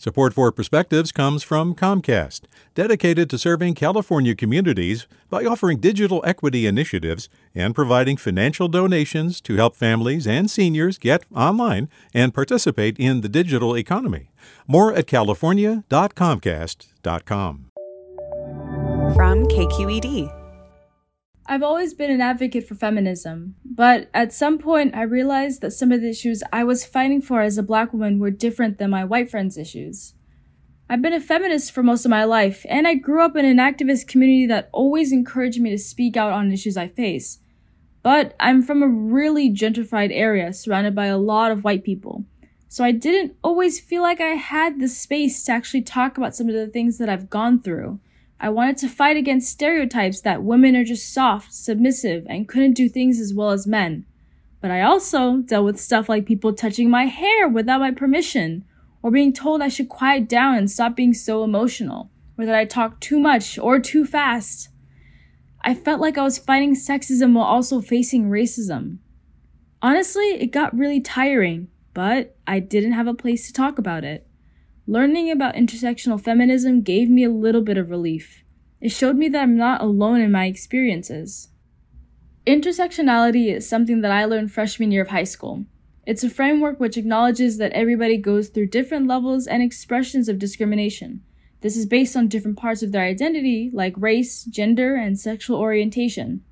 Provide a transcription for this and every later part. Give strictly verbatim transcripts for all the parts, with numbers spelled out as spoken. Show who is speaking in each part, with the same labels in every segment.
Speaker 1: Support for Perspectives comes from Comcast, dedicated to serving California communities by offering digital equity initiatives and providing financial donations to help families and seniors get online and participate in the digital economy. More at california dot comcast dot com.
Speaker 2: From K Q E D.
Speaker 3: I've always been an advocate for feminism, but at some point I realized that some of the issues I was fighting for as a Black woman were different than my white friends' issues. I've been a feminist for most of my life, and I grew up in an activist community that always encouraged me to speak out on issues I face. But I'm from a really gentrified area surrounded by a lot of white people, so I didn't always feel like I had the space to actually talk about some of the things that I've gone through. I wanted to fight against stereotypes that women are just soft, submissive, and couldn't do things as well as men. But I also dealt with stuff like people touching my hair without my permission, or being told I should quiet down and stop being so emotional, or that I talk too much or too fast. I felt like I was fighting sexism while also facing racism. Honestly, it got really tiring, but I didn't have a place to talk about it. Learning about intersectional feminism gave me a little bit of relief. It showed me that I'm not alone in my experiences. Intersectionality is something that I learned freshman year of high school. It's a framework which acknowledges that everybody goes through different levels and expressions of discrimination. This is based on different parts of their identity, like race, gender, and sexual orientation.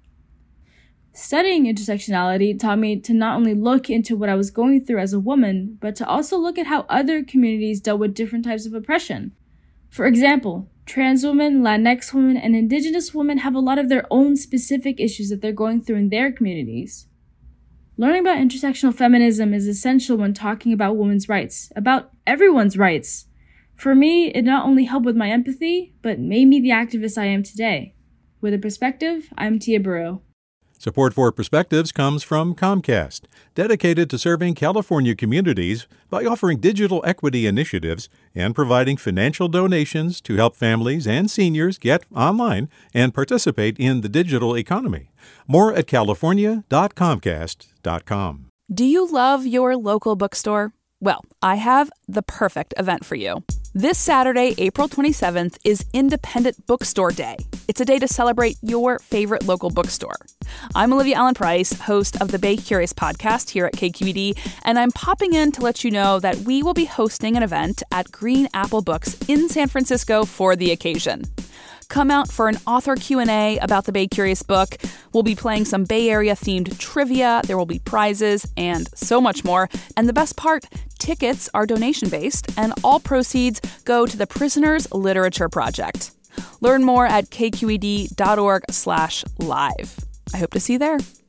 Speaker 3: Studying intersectionality taught me to not only look into what I was going through as a woman, but to also look at how other communities dealt with different types of oppression. For example, trans women, Latinx women, and indigenous women have a lot of their own specific issues that they're going through in their communities. Learning about intersectional feminism is essential when talking about women's rights, about everyone's rights. For me, it not only helped with my empathy, but made me the activist I am today. With a perspective, I'm Tia Burrow.
Speaker 1: Support for Perspectives comes from Comcast, dedicated to serving California communities by offering digital equity initiatives and providing financial donations to help families and seniors get online and participate in the digital economy. More at california dot comcast dot com.
Speaker 2: Do you love your local bookstore? Well, I have the perfect event for you. This Saturday, April twenty-seventh, is Independent Bookstore Day. It's a day to celebrate your favorite local bookstore. I'm Olivia Allen Price, host of the Bay Curious podcast here at K Q E D, and I'm popping in to let you know that we will be hosting an event at Green Apple Books in San Francisco for the occasion. Come out for an author Q and A about the Bay Curious book. We'll be playing some Bay Area-themed trivia, there will be prizes, and so much more. And the best part, tickets are donation-based, and all proceeds go to the Prisoners Literature Project. Learn more at kqed dot org slash live. I hope to see you there.